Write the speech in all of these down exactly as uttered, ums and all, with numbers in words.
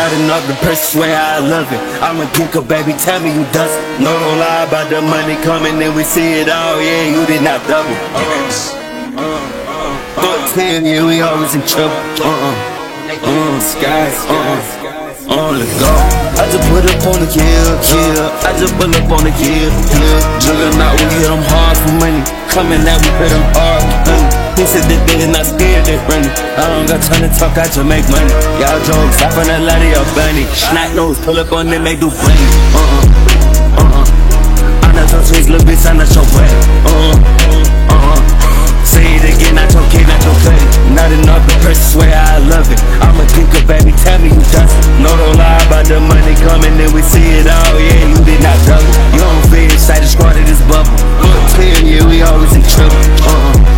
Not enough to press, swear I love it. I'm a thinker, baby, tell me you does it. No, don't lie about the money coming, then we see it all. Yeah, you did not double. Uh, uh, uh, Fuck ten, yeah, we always in trouble. Uh-uh, uh, skies, uh-uh, uh, let's go. I just put up on the kill, kill. I just pull up on the kill, kill. Juggernaut, we hit them hard for money. Coming out, we hit them hard for money. He said that they not scared, they running. I don't got time to talk, I just make money. Y'all jokes, I find a lot of y'all bunny. Snot nose, pull up on them, make do funny. Uh-uh, uh-uh. I'm not your chase, little bitch, I'm not your buddy. Uh-uh, uh-uh. Say it again, not your kid, not your buddy. Not enough to press, swear I love it. I'm a thinker, baby, tell me you does it. No, don't lie about the money coming, then we see it all. Yeah, you did not double. You don't feel excited, squad of this bubble. Look, ten, yeah, we always in trouble. Uh-uh.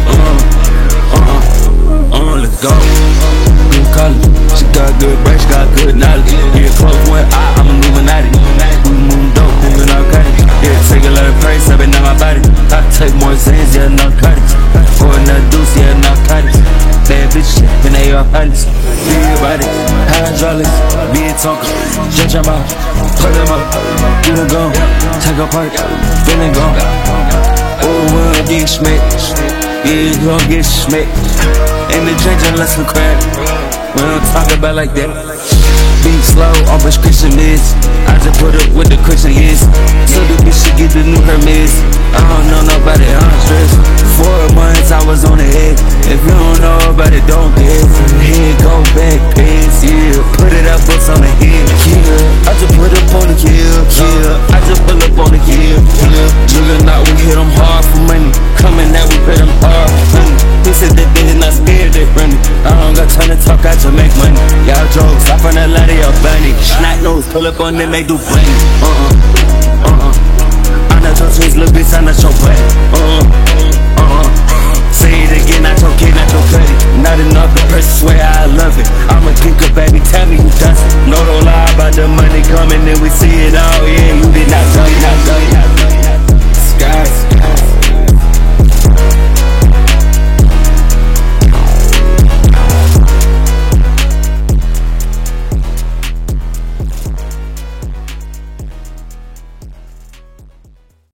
Uh, uh, uh, let's go. Good color, she got good brain, she got good knowledge. Yeah, close one eye, I'm a Illuminati. We moving dope, moving narcotics. Yeah, take a lot of praise, up and down my body. I take more Zans, yeah, narcotics. For another deuce, yeah, narcotics. Bad bitch, and they all honest. Big body, hydraulics, big talker. Judge them out, put them up. Do the gun, take a part, feeling gone. Oh, we'll get smacked. Yeah, you gon' get smacked. Ain't the change unless we crack. We don't talk about like that. Being slow on prescription meds. I just put up with the Christian yes. So the bitch should get the new Hermes. I don't know nobody, I'm stressed. Four months I was on the head. If you don't know about it, don't guess. Head go back, pants, yeah. Put it up, books on the head, yeah. I just put up on the kill, kill. I just pull up on the kill, kill. Juggernaut, we hit them hard for money. Coming out, we pay them hard for money. He said that they not scared, they running. I don't got time to talk, I just make money. Y'all jokes, I find a lot of y'all bunny. Snot nose, pull up on them, they do funny. Uh-uh, uh-uh. I'm not your chase, little bitch, I'm not your buddy. Uh-uh.